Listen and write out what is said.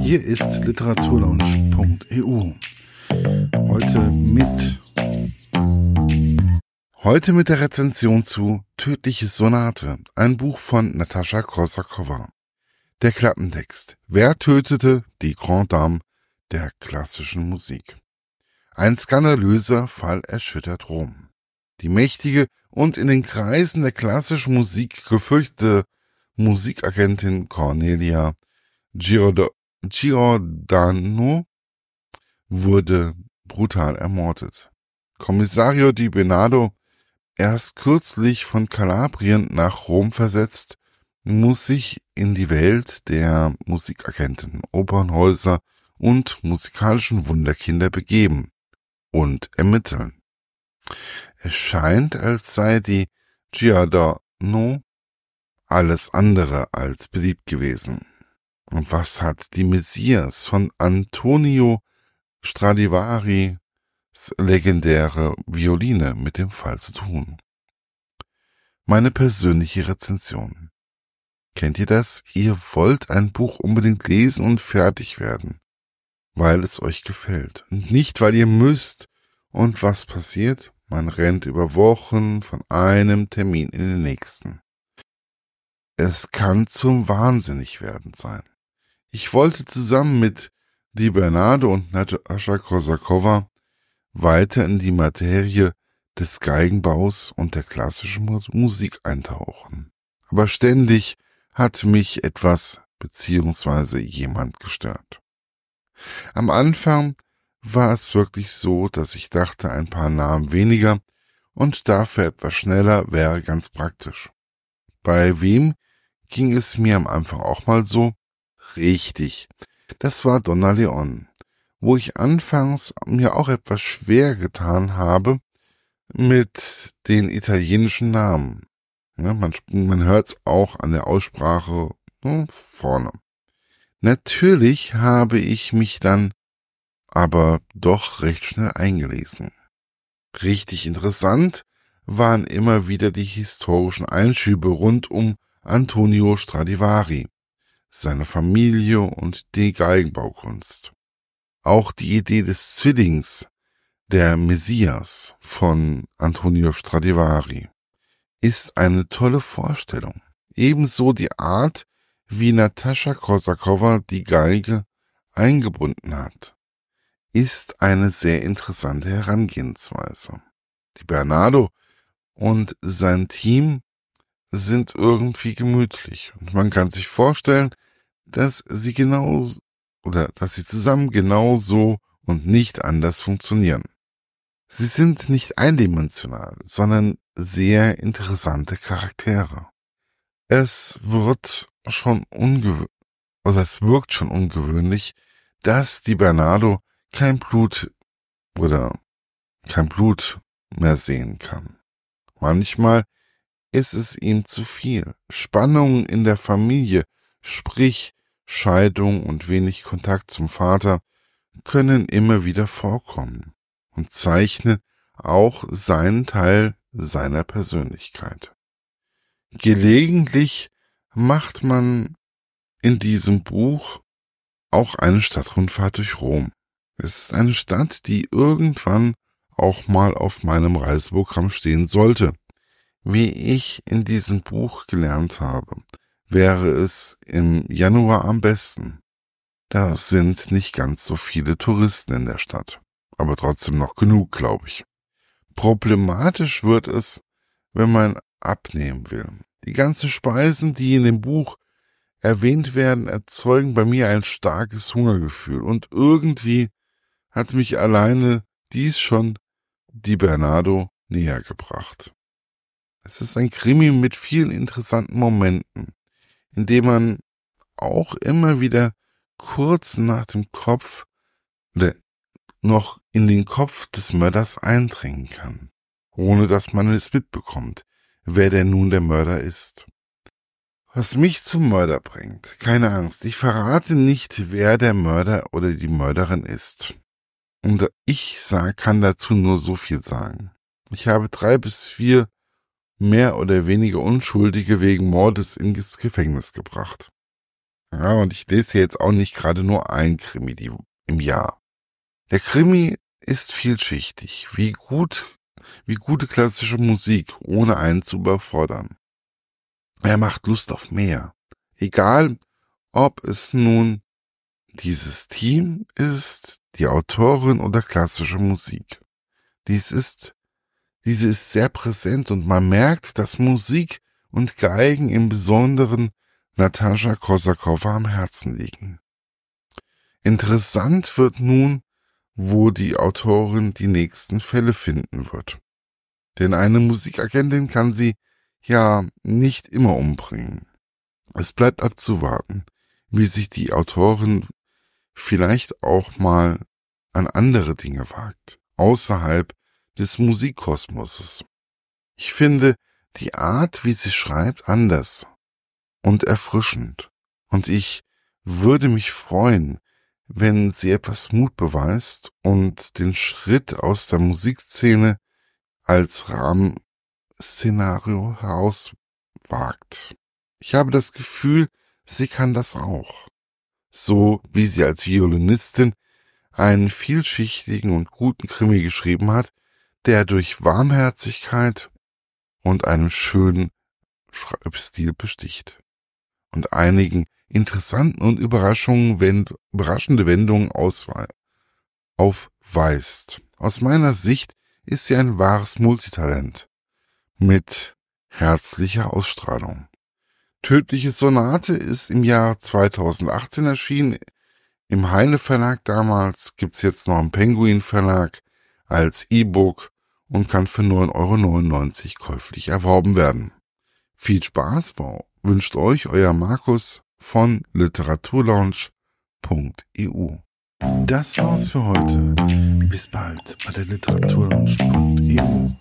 Hier ist literaturlaunch.eu. Heute mit der Rezension zu Tödliche Sonate, ein Buch von Natascha Korsakowa. Der Klappentext: Wer tötete die Grande Dame der klassischen Musik? Ein skandalöser Fall erschüttert Rom. Die mächtige und in den Kreisen der klassischen Musik gefürchtete Musikagentin Cornelia Giordano wurde brutal ermordet. Commissario Di Bernardo, erst kürzlich von Kalabrien nach Rom versetzt, muss sich in die Welt der Musikagenten, Opernhäuser und musikalischen Wunderkinder begeben und ermitteln. Es scheint, als sei die Giordano alles andere als beliebt gewesen. Und was hat die Messias von Antonio Stradivaris legendäre Violine mit dem Fall zu tun? Meine persönliche Rezension. Kennt ihr das? Ihr wollt ein Buch unbedingt lesen und fertig werden, weil es euch gefällt und nicht, weil ihr müsst. Und was passiert? Man rennt über Wochen von einem Termin in den nächsten. Es kann zum Wahnsinnigwerden sein. Ich wollte zusammen mit Di Bernardo und Natascha Korsakowa weiter in die Materie des Geigenbaus und der klassischen Musik eintauchen. Aber ständig hat mich etwas bzw. jemand gestört. Am Anfang war es wirklich so, dass ich dachte, ein paar Namen weniger und dafür etwas schneller wäre ganz praktisch. Bei wem ging es mir am Anfang auch mal so? Richtig, das war Donna Leon, wo ich anfangs mir auch etwas schwer getan habe mit den italienischen Namen. Ja, man hört es auch an der Aussprache vorne. Natürlich habe ich mich dann aber doch recht schnell eingelesen. Richtig interessant waren immer wieder die historischen Einschübe rund um Antonio Stradivari, seine Familie und die Geigenbaukunst. Auch die Idee des Zwillings, der Messias von Antonio Stradivari, ist eine tolle Vorstellung. Ebenso die Art, wie Natascha Korsakowa die Geige eingebunden hat, ist eine sehr interessante Herangehensweise. Di Bernardo und sein Team sind irgendwie gemütlich und man kann sich vorstellen, dass sie zusammen genauso und nicht anders funktionieren. Sie sind nicht eindimensional, sondern sehr interessante Charaktere. Es wirkt schon ungewöhnlich, dass Di Bernardo kein Blut mehr sehen kann. Manchmal ist es ihm zu viel. Spannungen in der Familie, sprich Scheidung und wenig Kontakt zum Vater, können immer wieder vorkommen und zeichnen auch seinen Teil seiner Persönlichkeit. Gelegentlich macht man in diesem Buch auch eine Stadtrundfahrt durch Rom. Es ist eine Stadt, die irgendwann auch mal auf meinem Reiseprogramm stehen sollte. Wie ich in diesem Buch gelernt habe, wäre es im Januar am besten. Da sind nicht ganz so viele Touristen in der Stadt, aber trotzdem noch genug, glaube ich. Problematisch wird es, wenn man abnehmen will. Die ganzen Speisen, die in dem Buch erwähnt werden, erzeugen bei mir ein starkes Hungergefühl und irgendwie hat mich alleine dies schon Di Bernardo näher gebracht. Es ist ein Krimi mit vielen interessanten Momenten, in dem man auch immer wieder kurz nach dem Kopf oder noch in den Kopf des Mörders eindringen kann, ohne dass man es mitbekommt, wer denn nun der Mörder ist. Was mich zum Mörder bringt, keine Angst, ich verrate nicht, wer der Mörder oder die Mörderin ist. Und ich kann dazu nur so viel sagen. Ich habe 3 bis 4 mehr oder weniger Unschuldige wegen Mordes ins Gefängnis gebracht. Ja, und ich lese jetzt auch nicht gerade nur ein Krimi im Jahr. Der Krimi ist vielschichtig, wie gute klassische Musik, ohne einen zu überfordern. Er macht Lust auf mehr. Egal, ob es nun dieses Team ist, die Autorin oder klassische Musik. Diese ist sehr präsent und man merkt, dass Musik und Geigen im Besonderen Natascha Kosakowa am Herzen liegen. Interessant wird nun, wo die Autorin die nächsten Fälle finden wird. Denn eine Musikagentin kann sie ja nicht immer umbringen. Es bleibt abzuwarten, wie sich die Autorin vielleicht auch mal an andere Dinge wagt, außerhalb des Musikkosmoses. Ich finde die Art, wie sie schreibt, anders und erfrischend. Und ich würde mich freuen, wenn sie etwas Mut beweist und den Schritt aus der Musikszene als Rahmenszenario herauswagt. Ich habe das Gefühl, sie kann das auch. So wie sie als Violinistin einen vielschichtigen und guten Krimi geschrieben hat, der durch Warmherzigkeit und einen schönen Schreibstil besticht und einigen interessanten und überraschende Wendungen aufweist. Aus meiner Sicht ist sie ein wahres Multitalent mit herzlicher Ausstrahlung. Tödliche Sonate ist im Jahr 2018 erschienen, im Heine Verlag damals, gibt's jetzt noch im Penguin Verlag als E-Book und kann für 9,99 € käuflich erworben werden. Viel Spaß wünscht euch euer Markus von literaturlaunch.eu. Das war's für heute. Bis bald bei der literaturlaunch.eu.